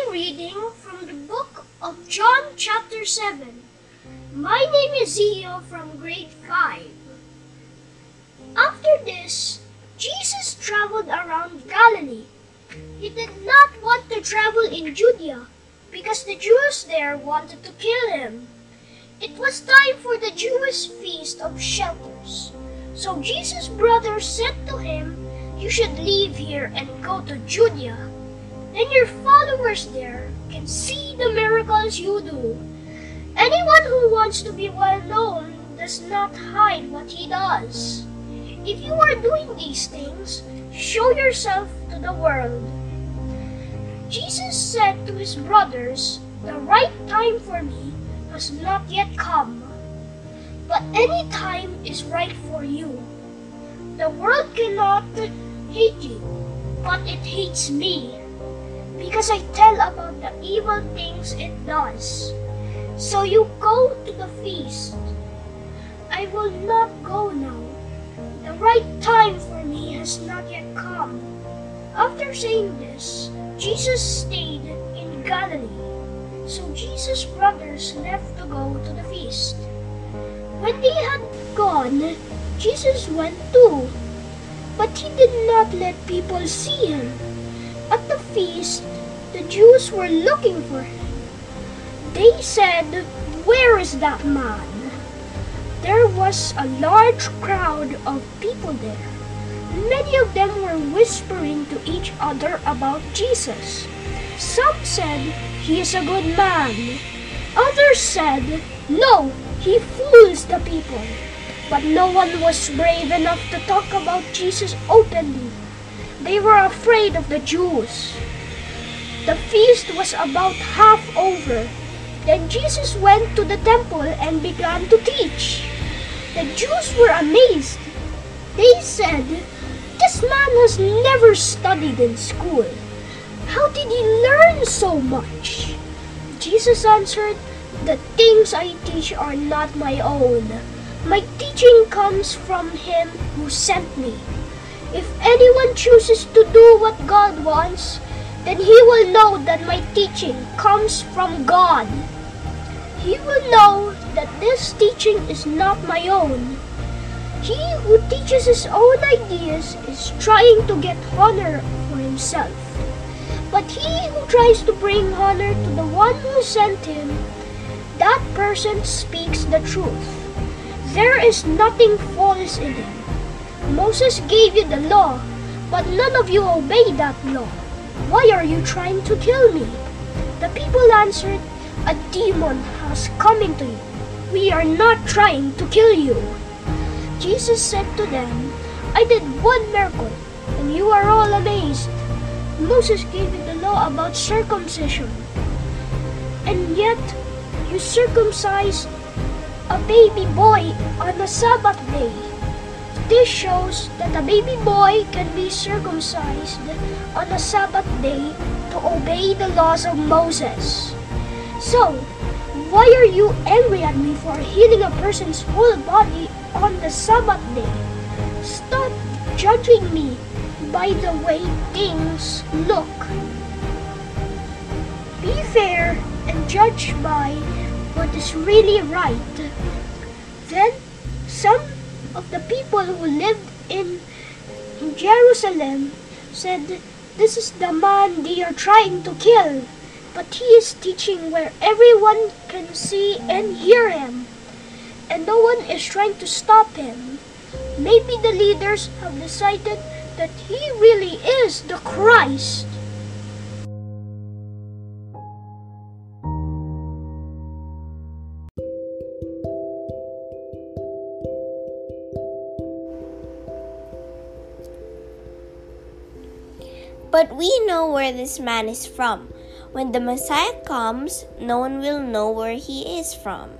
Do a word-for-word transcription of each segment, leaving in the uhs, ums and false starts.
reading from the book of John chapter seven. My name is Zio from grade five. After this, Jesus traveled around Galilee. He did not want to travel in Judea because the Jews there wanted to kill him. It was time for the Jewish feast of shelters. So Jesus' brothers said to him, "You should leave here and go to Judea. Then your followers there can see the miracles you do. Anyone who wants to be well known does not hide what he does. If you are doing these things, show yourself to the world." Jesus said to his brothers, "The right time for me has not yet come, but any time is right for you. The world cannot hate you, but it hates me, because I tell about the evil things it does. So you go to the feast. I will not go now. The right time for me has not yet come." After saying this, Jesus stayed in Galilee. So Jesus' brothers left to go to the feast. When they had gone, Jesus went too, but he did not let people see him. At the feast, the Jews were looking for him. They said, "Where is that man?" There was a large crowd of people there. Many of them were whispering to each other about Jesus. Some said, "He is a good man." Others said, "No, he fools the people." But no one was brave enough to talk about Jesus openly. They were afraid of the Jews. The feast was about half over. Then Jesus went to the temple and began to teach. The Jews were amazed. They said, "This man has never studied in school. How did he learn so much?" Jesus answered, "The things I teach are not my own. My teaching comes from him who sent me. If anyone chooses to do what God wants, then he will know that my teaching comes from God. He will know that this teaching is not my own. He who teaches his own ideas is trying to get honor for himself. But he who tries to bring honor to the one who sent him, that person speaks the truth. There is nothing false in him. Moses gave you the law, but none of you obey that law. Why are you trying to kill me?" The people answered, "A demon has come into you. We are not trying to kill you." Jesus said to them, "I did one miracle, and you are all amazed. Moses gave you the law about circumcision, and yet you circumcised a baby boy on a Sabbath day. This shows that a baby boy can be circumcised on a Sabbath day to obey the laws of Moses. So, why are you angry at me for healing a person's whole body on the Sabbath day? Stop judging me by the way things look. Be fair and judge by what is really right." Then some of the people who lived in Jerusalem said, "This is the man they are trying to kill, but he is teaching where everyone can see and hear him, and no one is trying to stop him. Maybe the leaders have decided that he really is the Christ." But we know where this man is from. When the Messiah comes, no one will know where he is from.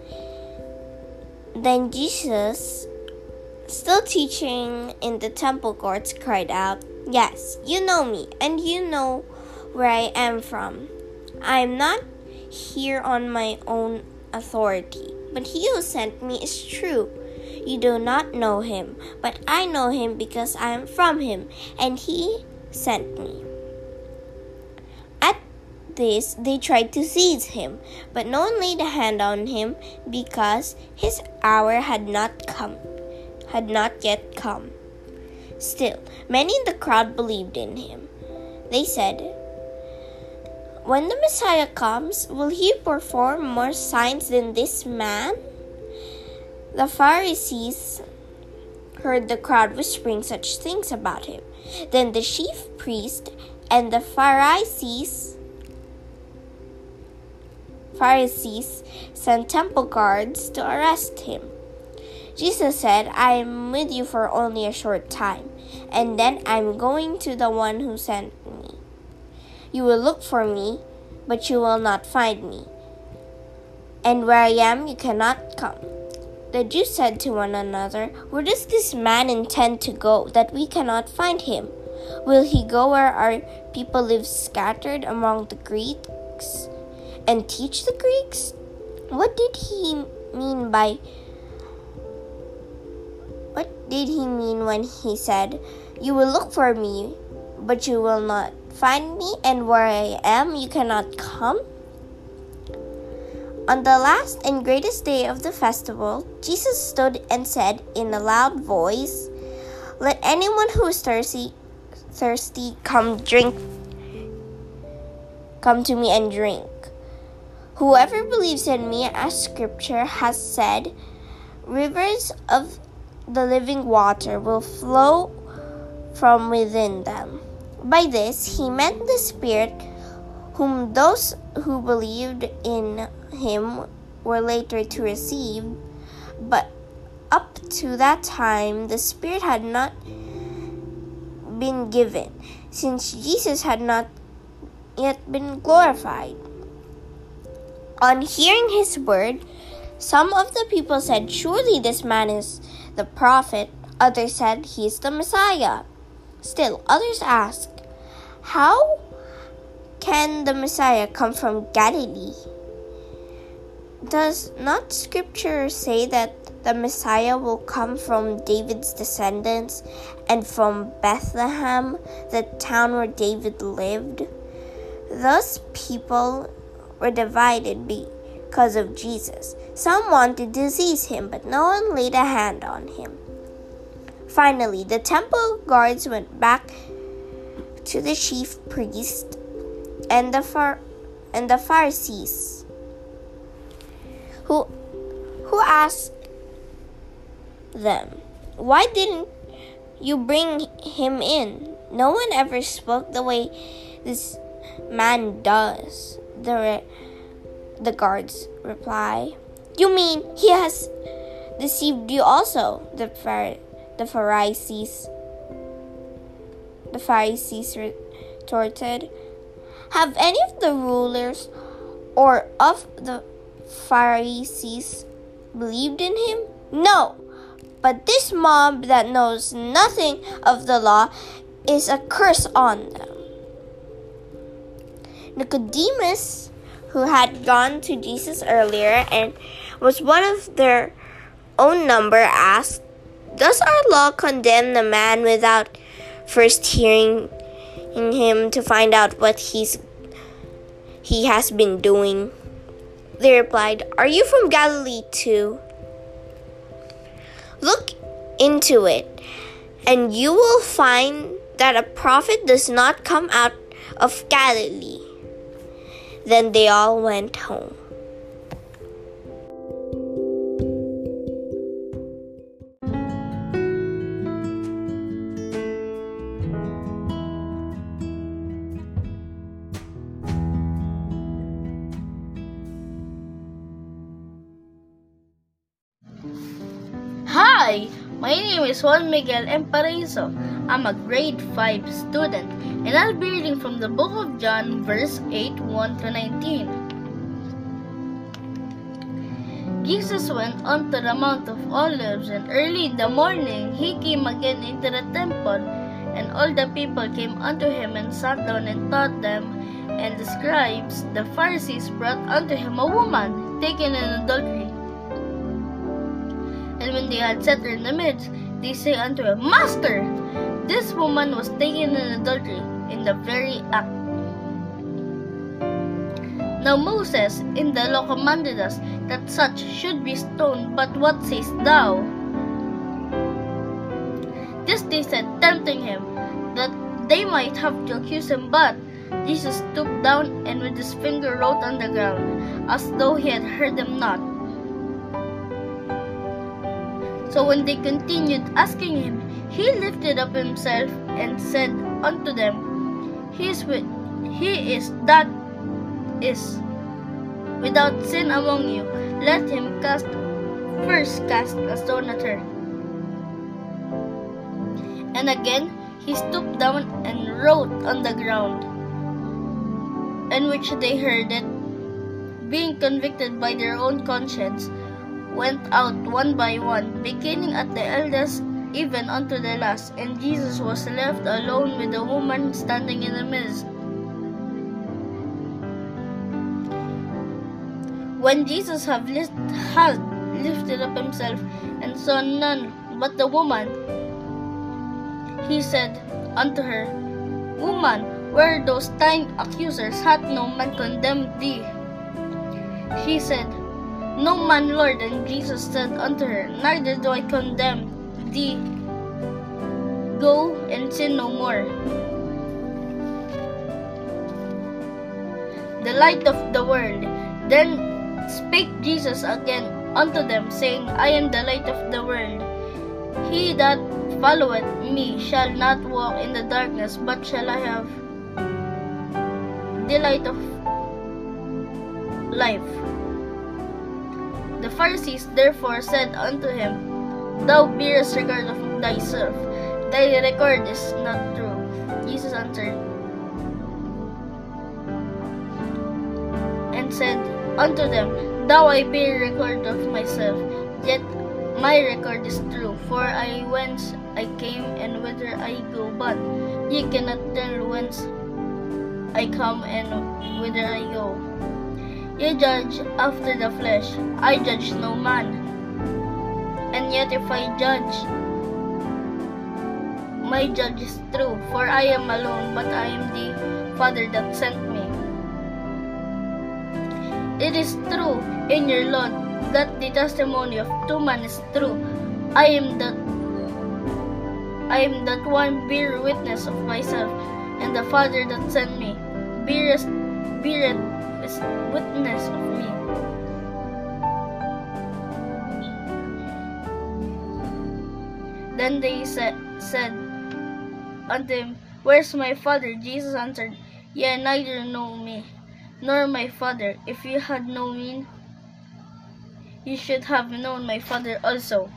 Then Jesus, still teaching in the temple courts, cried out, "Yes, you know me, and you know where I am from. I am not here on my own authority, but he who sent me is true. You do not know him, but I know him because I am from him, and he sent me." At this, they tried to seize him, but no one laid a hand on him because his hour had not come, had not yet come. Still, many in the crowd believed in him. They said, "When the Messiah comes, will he perform more signs than this man?" The Pharisees heard the crowd whispering such things about him. Then the chief priest and the Pharisees Pharisees sent temple guards to arrest him. Jesus said, "I am with you for only a short time, and then I'm going to the one who sent me. You will look for me, but you will not find me. And where I am, you cannot come." The Jews said to one another, "Where does this man intend to go, that we cannot find him? Will he go where our people live scattered among the Greeks and teach the Greeks?" What did he mean by What did he mean when he said, "You will look for me, but you will not find me, and where I am, you cannot come"? On the last and greatest day of the festival, Jesus stood and said in a loud voice, "Let anyone who is thirsty, thirsty come drink, come to me and drink. Whoever believes in me, as Scripture has said, rivers of the living water will flow from within them." By this he meant the Spirit, whom those who believed in him were later to receive, but up to that time the Spirit had not been given, since Jesus had not yet been glorified. On hearing his word, some of the people said, "Surely this man is the prophet." Others said, "He is the Messiah." Still others asked, "How can the Messiah come from Galilee? Does not Scripture say that the Messiah will come from David's descendants and from Bethlehem, the town where David lived?" Thus people were divided because of Jesus. Some wanted to seize him, but no one laid a hand on him. Finally, the temple guards went back to the chief priest and the Phar- and the Pharisees, who who asked them, "Why didn't you bring him in? No one ever spoke the way this man does." The re- the guards reply, "You mean he has deceived you also?" The Phar- the Pharisees the Pharisees retorted, "Have any of the rulers or of the Pharisees believed in him? No, but this mob that knows nothing of the law is a curse on them." Nicodemus, who had gone to Jesus earlier and was one of their own number, asked, "Does our law condemn the man without first hearing him to find out what he's he has been doing?" They replied, "Are you from Galilee too? Look into it, and you will find that a prophet does not come out of Galilee." Then they all went home. Hi, my name is Juan Miguel M. Paraiso. I'm a grade five student, and I'll be reading from the book of John, verse eight, one to nineteen. Jesus went on to the Mount of Olives, and early in the morning he came again into the temple, and all the people came unto him and sat down and taught them. And the scribes, the Pharisees, brought unto him a woman taken in adultery. And when they had set her in the midst, they say unto him, "Master, this woman was taken in adultery in the very act." Now Moses in the law commanded us that such should be stoned, but what sayest thou? This they said, tempting him, that they might have to accuse him. But Jesus stooped down and with his finger wrote on the ground, as though he had heard them not. So when they continued asking him, he lifted up himself and said unto them, He is with, he is that is without sin among you. Let him cast first cast a stone at her. And again he stooped down and wrote on the ground. And which they heard it, being convicted by their own conscience, went out one by one, beginning at the eldest even unto the last. And Jesus was left alone with the woman standing in the midst. When Jesus had lift, had lifted up himself and saw none but the woman, he said unto her, Woman, where those thine accusers? Hath no man condemned thee? She said, No man, Lord. And Jesus said unto her, Neither do I condemn thee. Go and sin no more. The light of the world. Then spake Jesus again unto them, saying, I am the light of the world. He that followeth me shall not walk in the darkness, but shall I have the light of life. The Pharisees therefore said unto him, Thou bearest regard of thyself, thy record is not true. Jesus answered and said unto them, Thou I bear record of myself, yet my record is true. For I whence I came and whither I go, but ye cannot tell whence I come and whither I go. Ye judge after the flesh, I judge no man. And yet if I judge, my judge is true. For I am alone, but I am the Father that sent me. It is true in your law that the testimony of two men is true. I am that I am that one bear witness of myself, and the Father that sent me beareth beareth witness of me. Then they said, said unto him, Where's my Father? Jesus answered, Ye neither know me, nor my Father. If you had known me, you should have known my Father also.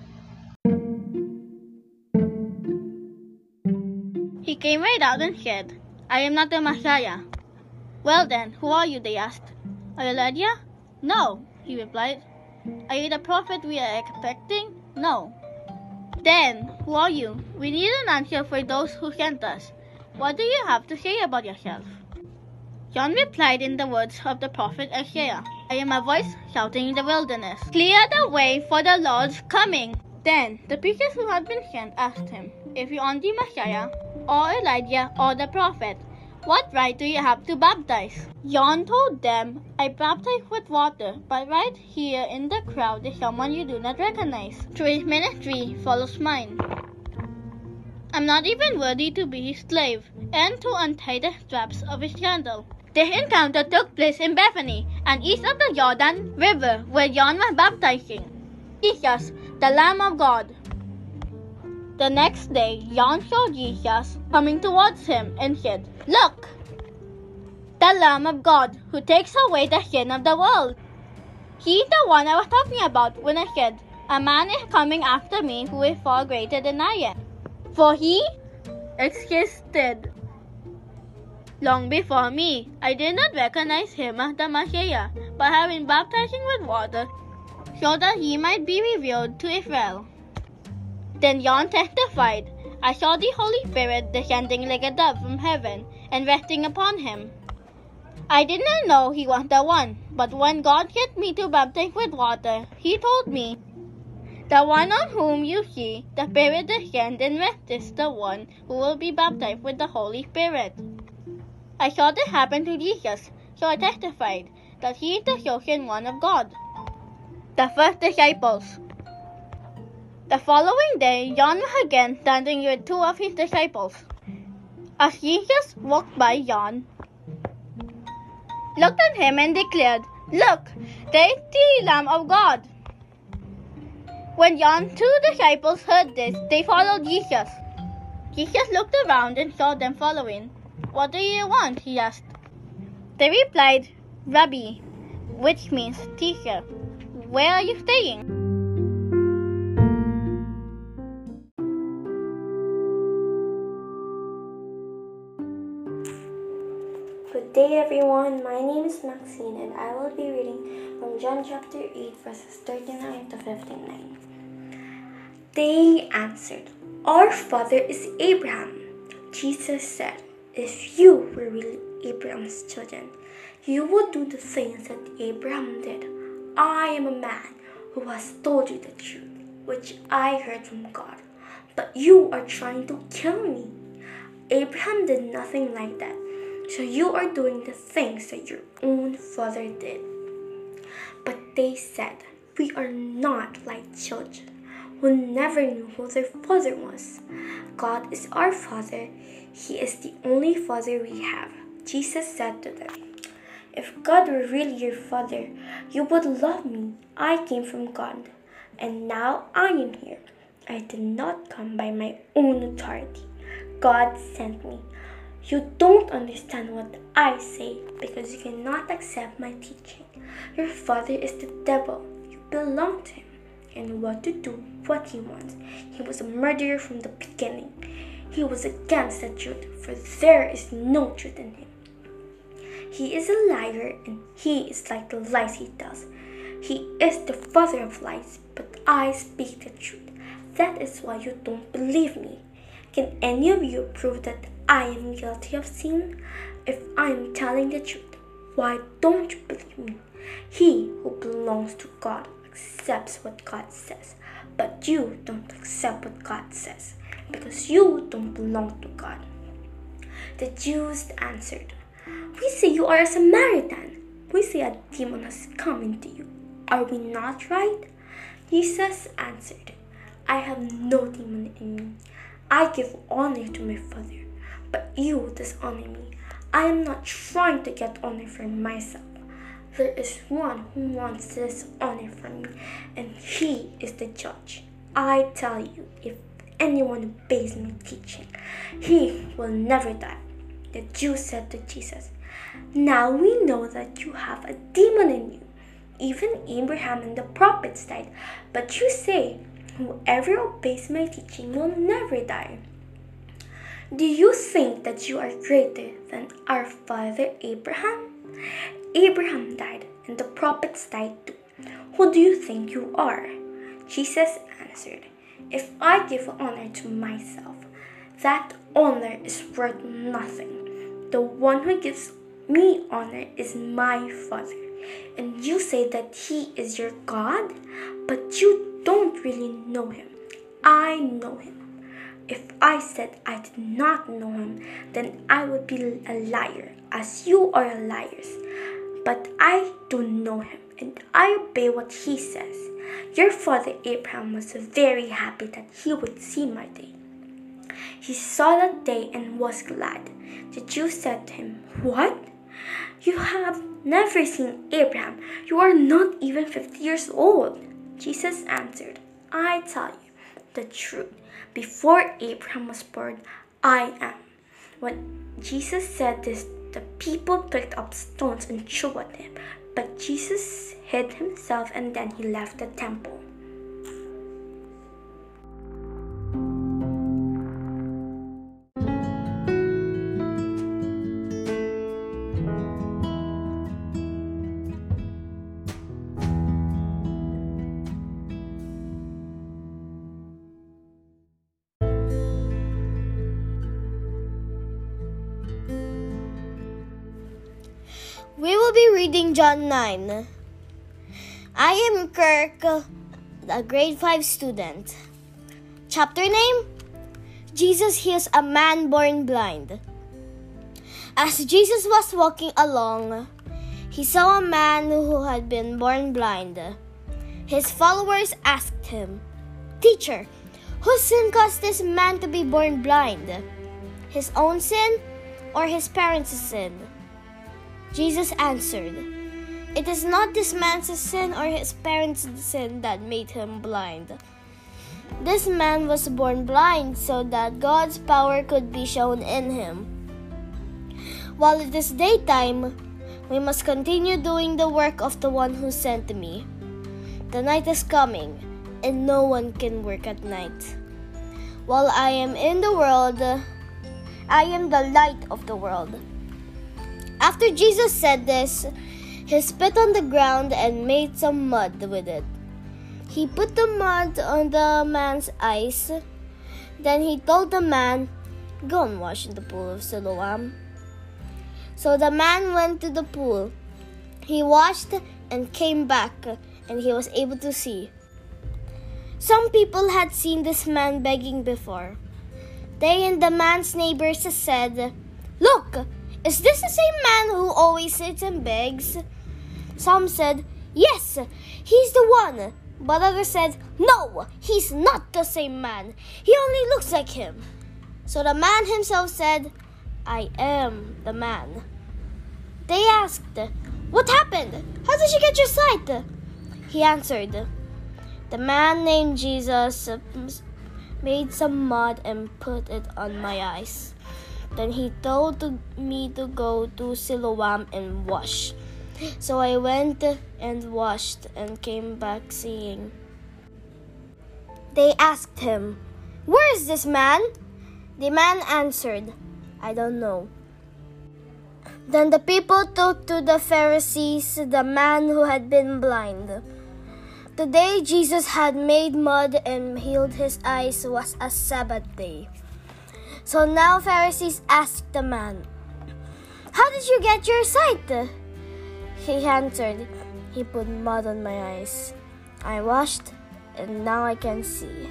He came right out and said, I am not the Messiah. Well then, who are you? They asked. Are you Elijah? No, he replied. Are you the prophet we are expecting? No. Then, who are you? We need an answer for those who sent us. What do you have to say about yourself? John replied in the words of the prophet Isaiah, I am a voice shouting in the wilderness, Clear the way for the Lord's coming. Then the preachers who had been sent asked him, If you are the Messiah, or Elijah, or the prophet, what right do you have to baptize? John told them, I baptize with water, but right here in the crowd is someone you do not recognize. Through his ministry follows mine. I'm not even worthy to be his slave, and to untie the straps of his sandal. This encounter took place in Bethany, and east of the Jordan River, where John was baptizing Jesus, the Lamb of God. The next day, John saw Jesus coming towards him and said, Look, the Lamb of God, who takes away the sin of the world. He's the one I was talking about when I said, A man is coming after me who is far greater than I am. For he existed long before me. I did not recognize him as the Messiah, but have been baptizing with water so that he might be revealed to Israel. Then John testified, I saw the Holy Spirit descending like a dove from heaven and resting upon him. I did not know he was the one, but when God sent me to baptize with water, he told me, The one on whom you see the Spirit descend and rest is the one who will be baptized with the Holy Spirit. I saw this happen to Jesus. so I testified that he is the chosen one of God. The first disciples. The following day, John was again standing with two of his disciples. As Jesus walked by, John looked at him and declared, "Look, there is the Lamb of God." When John's two disciples heard this, they followed Jesus. Jesus looked around and saw them following. "What do you want?" he asked. They replied, "Rabbi," which means teacher. "Where are you staying?" Good day, everyone. My name is Maxine, and I will be reading from John chapter eight, verses thirty-nine to fifty-nine. They answered, "Our father is Abraham." Jesus said, "If you were really Abraham's children, you would do the things that Abraham did. I am a man who has told you the truth, which I heard from God. But you are trying to kill me. Abraham did nothing like that, so you are doing the things that your own father did." But they said, "We are not like children who never knew who their father was. God is our Father. He is the only Father we have." Jesus said to them, "If God were really your Father, you would love me. I came from God, and now I am here. I did not come by my own authority. God sent me. You don't understand what I say because you cannot accept my teaching. Your father is the devil. You belong to him and want to do what he wants. He was a murderer from the beginning. He was against the truth, for there is no truth in him. He is a liar, and he is like the lies he tells. He is the father of lies, but I speak the truth. That is why you don't believe me. Can any of you prove that I am guilty of sin? If I am telling the truth, why don't you believe me? He who belongs to God accepts what God says, but you don't accept what God says, because you don't belong to God." The Jews answered, "We say you are a Samaritan. We say a demon has come into you. Are we not right?" Jesus answered, "I have no demon in me. I give honor to my Father, but you dishonor me. I am not trying to get honor for myself. There is one who wants this honor from me, and he is the judge. I tell you, if anyone obeys my teaching, he will never die." The Jews said to Jesus, "Now we know that you have a demon in you. Even Abraham and the prophets died, but you say, whoever obeys my teaching will never die. Do you think that you are greater than our father Abraham? Abraham died, and the prophets died too. Who do you think you are?" Jesus answered, "If I give honor to myself, that honor is worth nothing. The one who gives me honor is my Father. And you say that he is your God, but you don't really know him. I know him. If I said I did not know him, then I would be a liar, as you are liars. But I do know him, and I obey what he says. Your father Abraham was very happy that he would see my day. He saw that day and was glad." The Jews said to him, "What? You have never seen Abraham. You are not even fifty years old." Jesus answered, "I tell you the truth. Before Abraham was born, I am." When Jesus said this, the people picked up stones and threw at him. But Jesus hid himself, and then he left the temple. We will be reading John nine. I am Kirk, a grade five student. Chapter name? Jesus heals a man born blind. As Jesus was walking along, he saw a man who had been born blind. His followers asked him, "Teacher, whose sin caused this man to be born blind? His own sin or his parents' sin?" Jesus answered, "It is not this man's sin or his parents' sin that made him blind. This man was born blind so that God's power could be shown in him. While it is daytime, we must continue doing the work of the one who sent me. The night is coming, and no one can work at night. While I am in the world, I am the light of the world." After Jesus said this, he spit on the ground and made some mud with it. He put the mud on the man's eyes. Then he told the man, "Go and wash in the pool of Siloam." So the man went to the pool. He washed and came back, and he was able to see. Some people had seen this man begging before. They and the man's neighbors said, "Look, is this the same man who always sits and begs?" Some said, "Yes, he's the one." But others said, "No, he's not the same man. He only looks like him." So the man himself said, "I am the man." They asked, "What happened? How did you get your sight?" He answered, "The man named Jesus made some mud and put it on my eyes. Then he told me to go to Siloam and wash. So I went and washed and came back seeing." They asked him, "Where is this man?" The man answered, "I don't know." Then the people took to the Pharisees the man who had been blind. The day Jesus had made mud and healed his eyes was a Sabbath day. So now Pharisees asked the man, "How did you get your sight?" He answered, "He put mud on my eyes. I washed, and now I can see."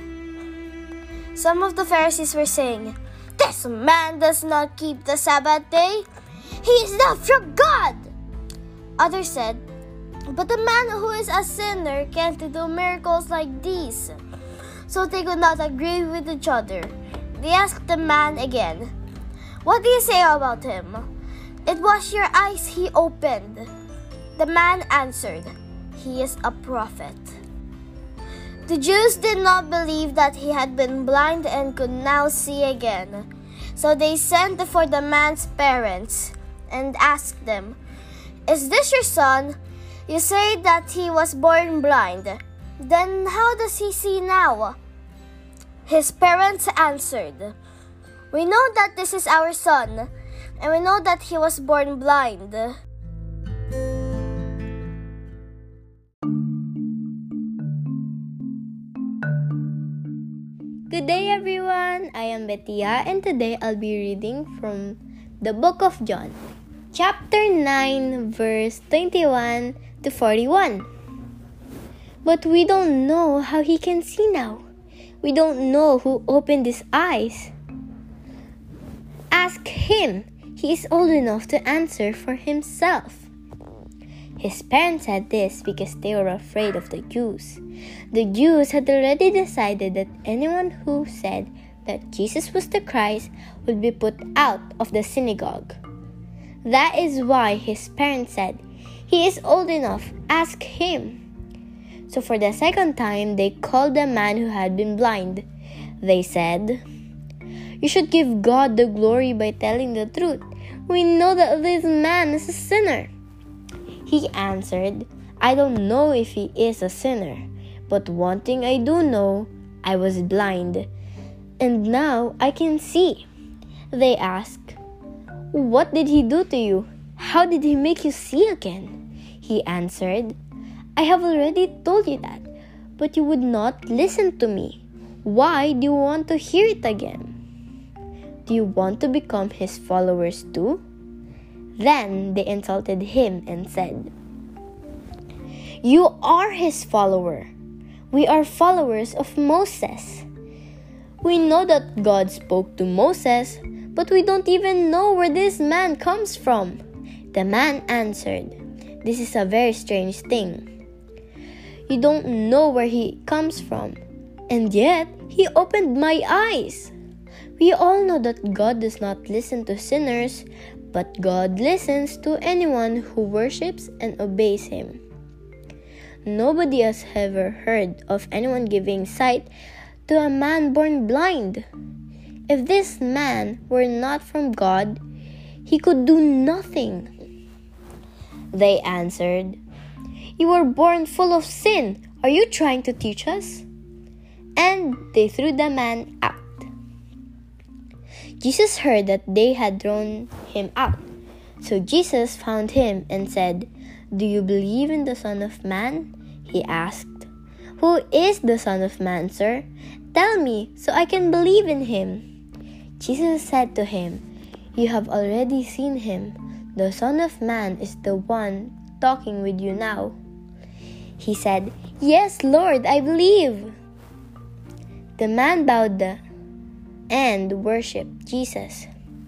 Some of the Pharisees were saying, "This man does not keep the Sabbath day. He is not from God." Others said, "But the man who is a sinner can't do miracles like these." So they could not agree with each other. They asked the man again, "What do you say about him? It was your eyes he opened." The man answered, "He is a prophet." The Jews did not believe that he had been blind and could now see again. So they sent for the man's parents and asked them, "Is this your son? You say that he was born blind. Then how does he see now?" His parents answered, "We know that this is our son, and we know that he was born blind." Good day, everyone. I am Bettia, and today I'll be reading from the book of John, chapter nine, verse twenty-one to forty-one. But we don't know how he can see now. We don't know who opened his eyes. Ask him. He is old enough to answer for himself. His parents said this because they were afraid of the Jews. The Jews had already decided that anyone who said that Jesus was the Christ would be put out of the synagogue. That is why his parents said, "He is old enough, ask him." So for the second time, they called the man who had been blind. They said, "You should give God the glory by telling the truth. We know that this man is a sinner." He answered, "I don't know if he is a sinner, but one thing I do know, I was blind, and now I can see." They asked, "What did he do to you? How did he make you see again?" He answered, "I have already told you that, but you would not listen to me. Why do you want to hear it again? Do you want to become his followers too?" Then they insulted him and said, "You are his follower. We are followers of Moses. We know that God spoke to Moses, but we don't even know where this man comes from." The man answered, This is a very strange thing. You don't know where he comes from, and yet he opened my eyes. We all know that God does not listen to sinners, but God listens to anyone who worships and obeys him. Nobody has ever heard of anyone giving sight to a man born blind. If this man were not from God, he could do nothing. They answered, "You were born full of sin. Are you trying to teach us?" And they threw the man out. Jesus heard that they had thrown him out. So Jesus found him and said, "Do you believe in the Son of Man?" He asked. "Who is the Son of Man, sir? Tell me, so I can believe in him." Jesus said to him, "You have already seen him. The Son of Man is the one talking with you now." He said, "Yes, Lord, I believe." The man bowed and worshipped Jesus.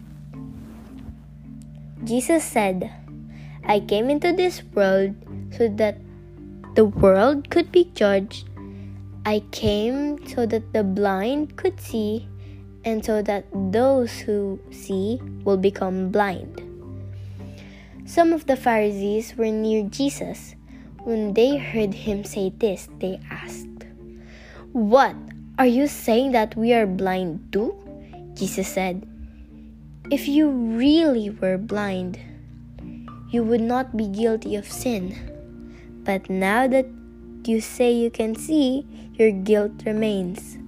Jesus said, "I came into this world so that the world could be judged. I came so that the blind could see, and so that those who see will become blind." Some of the Pharisees were near Jesus. When they heard him say this, they asked, "What? Are you saying that we are blind too?" Jesus said, "If you really were blind, you would not be guilty of sin. But now that you say you can see, your guilt remains."